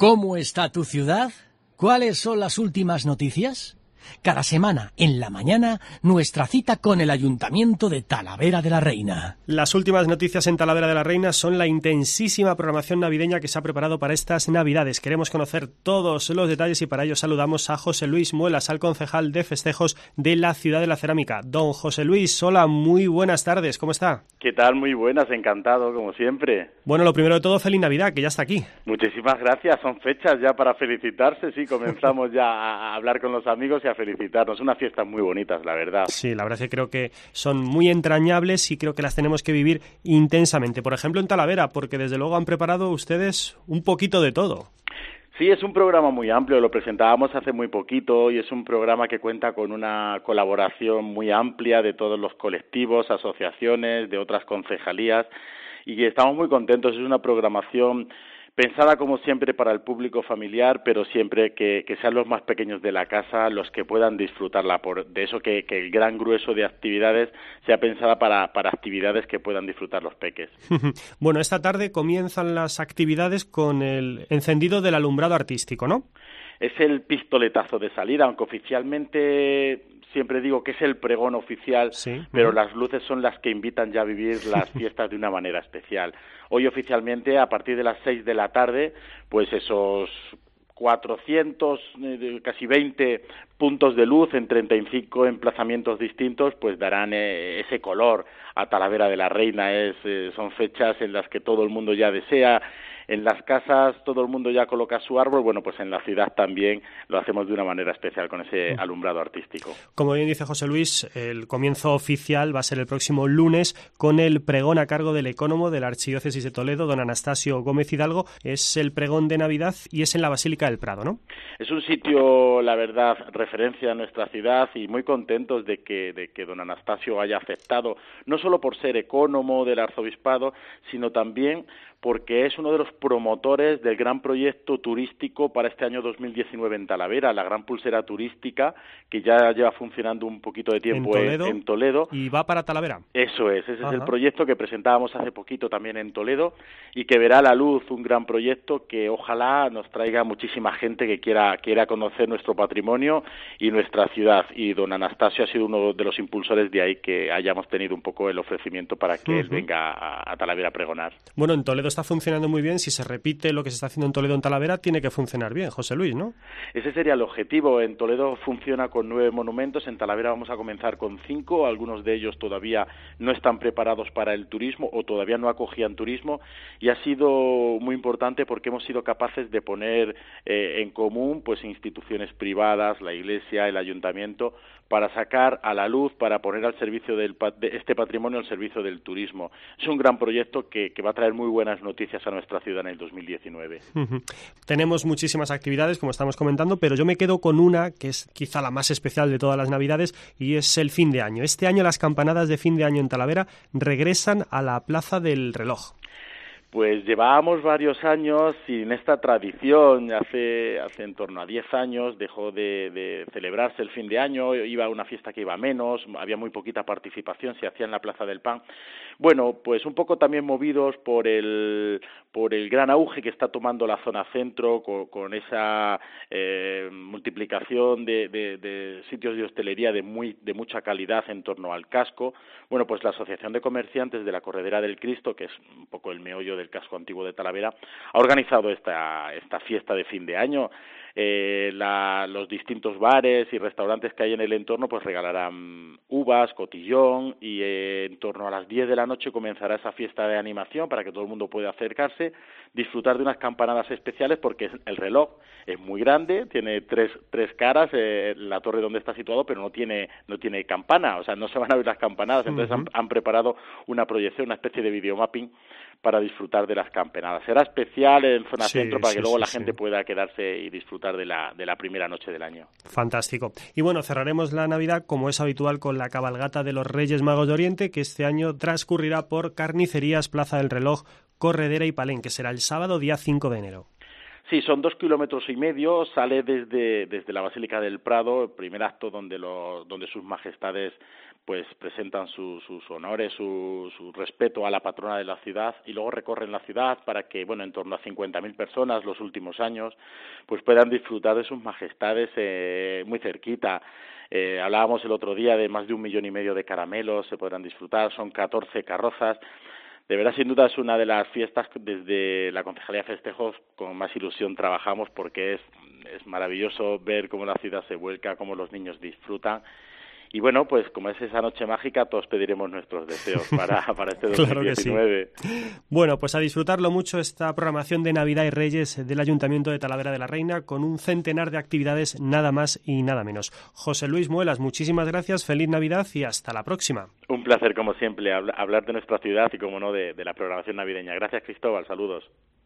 ¿Cómo está tu ciudad? ¿Cuáles son las últimas noticias? Cada semana, en la mañana, nuestra cita con el Ayuntamiento de Talavera de la Reina. Las últimas noticias en Talavera de la Reina son la intensísima programación navideña que se ha preparado para estas Navidades. Queremos conocer todos los detalles y para ello saludamos a José Luis Muelas, al concejal de festejos de la Ciudad de la Cerámica. Don José Luis, hola, muy buenas tardes, ¿cómo está? ¿Qué tal? Muy buenas, encantado, como siempre. Bueno, lo primero de todo, feliz Navidad, que ya está aquí. Muchísimas gracias, son fechas ya para felicitarse, sí, comenzamos ya a hablar con los amigos y a felicitarnos. Unas fiestas muy bonitas, la verdad. Sí, la verdad es que creo que son muy entrañables y creo que las tenemos que vivir intensamente. Por ejemplo, en Talavera, porque desde luego han preparado ustedes un poquito de todo. Sí, es un programa muy amplio, lo presentábamos hace muy poquito y es un programa que cuenta con una colaboración muy amplia de todos los colectivos, asociaciones, de otras concejalías y estamos muy contentos. Es una programación pensada como siempre para el público familiar, pero siempre que sean los más pequeños de la casa los que puedan disfrutarla, de eso que el gran grueso de actividades sea pensada para actividades que puedan disfrutar los peques. Bueno, esta tarde comienzan las actividades con el encendido del alumbrado artístico, ¿no? Es el pistoletazo de salida, aunque oficialmente siempre digo que es el pregón oficial, sí, pero las luces son las que invitan ya a vivir las fiestas de una manera especial. Hoy oficialmente, a partir de las 6 de la tarde, pues esos 400, casi 20 puntos de luz en 35 emplazamientos distintos, pues darán ese color a Talavera de la Reina. Son fechas en las que todo el mundo ya desea. En las casas todo el mundo ya coloca su árbol, bueno, pues en la ciudad también lo hacemos de una manera especial con ese alumbrado artístico. Como bien dice José Luis, el comienzo oficial va a ser el próximo lunes con el pregón a cargo del ecónomo de la Archidiócesis de Toledo, don Anastasio Gómez Hidalgo. Es el pregón de Navidad y es en la Basílica del Prado, ¿no? Es un sitio, la verdad, referencia a nuestra ciudad y muy contentos de que don Anastasio haya aceptado, no solo por ser ecónomo del arzobispado, sino también porque es uno de los promotores del gran proyecto turístico para este año 2019 en Talavera, la gran pulsera turística que ya lleva funcionando un poquito de tiempo en Toledo. ¿Y va para Talavera? Eso es, ese es el proyecto que presentábamos hace poquito también en Toledo y que verá a la luz un gran proyecto que ojalá nos traiga muchísima gente que quiera conocer nuestro patrimonio y nuestra ciudad. Y don Anastasio ha sido uno de los impulsores de ahí que hayamos tenido un poco el ofrecimiento para que él venga a Talavera a pregonar. Bueno, en Toledo está funcionando muy bien. Si se repite lo que se está haciendo en Toledo en Talavera, tiene que funcionar bien, José Luis, ¿no? Ese sería el objetivo. En Toledo funciona con 9 monumentos, en Talavera vamos a comenzar con 5, algunos de ellos todavía no están preparados para el turismo o todavía no acogían turismo y ha sido muy importante porque hemos sido capaces de poner en común pues instituciones privadas, la Iglesia, el Ayuntamiento, para sacar a la luz, para poner al servicio de este patrimonio al servicio del turismo. Es un gran proyecto que va a traer muy buenas noticias a nuestra ciudad en el 2019. Tenemos muchísimas actividades, como estamos comentando, pero yo me quedo con una que es quizá la más especial de todas las Navidades y es el fin de año. Este año las campanadas de fin de año en Talavera regresan a la Plaza del Reloj. Pues llevábamos varios años sin esta tradición, hace en torno a 10 años dejó de celebrarse el fin de año, iba a una fiesta que iba menos, había muy poquita participación, se hacía en la Plaza del Pan. Bueno, pues un poco también movidos por el gran auge que está tomando la zona centro, con esa multiplicación de sitios de hostelería de mucha calidad en torno al casco. Bueno, pues la Asociación de Comerciantes de la Corredera del Cristo, que es un poco el meollo del casco antiguo de Talavera, ha organizado esta fiesta de fin de año. Los distintos bares y restaurantes que hay en el entorno pues regalarán uvas, cotillón y en torno a las 10 de la noche comenzará esa fiesta de animación para que todo el mundo pueda acercarse, disfrutar de unas campanadas especiales porque el reloj es muy grande, tiene tres caras, la torre donde está situado, pero no tiene campana, o sea, no se van a ver las campanadas, entonces han preparado una proyección, una especie de videomapping para disfrutar de las campanadas. Será especial en zona centro para que luego la gente pueda quedarse y disfrutar de la primera noche del año. Fantástico. Y bueno, cerraremos la Navidad, como es habitual, con la cabalgata de los Reyes Magos de Oriente, que este año transcurrirá por Carnicerías, Plaza del Reloj, Corredera y Palén, que será el sábado día 5 de enero. Sí, son 2,5 kilómetros, sale desde la Basílica del Prado, el primer acto donde sus majestades pues presentan sus honores, su respeto a la patrona de la ciudad, y luego recorren la ciudad para que, bueno, en torno a 50.000 personas los últimos años, pues puedan disfrutar de sus majestades muy cerquita. Hablábamos el otro día de más de 1,5 millones de caramelos, se podrán disfrutar, son 14 carrozas. De verdad, sin duda, es una de las fiestas desde la Concejalía de Festejos con más ilusión trabajamos, porque es maravilloso ver cómo la ciudad se vuelca, cómo los niños disfrutan. Y bueno, pues como es esa noche mágica, todos pediremos nuestros deseos para este 2019. Claro que sí. Bueno, pues a disfrutarlo mucho esta programación de Navidad y Reyes del Ayuntamiento de Talavera de la Reina, con un centenar de actividades, nada más y nada menos. José Luis Muelas, muchísimas gracias, feliz Navidad y hasta la próxima. Un placer, como siempre, hablar de nuestra ciudad y, como no, de la programación navideña. Gracias, Cristóbal, saludos.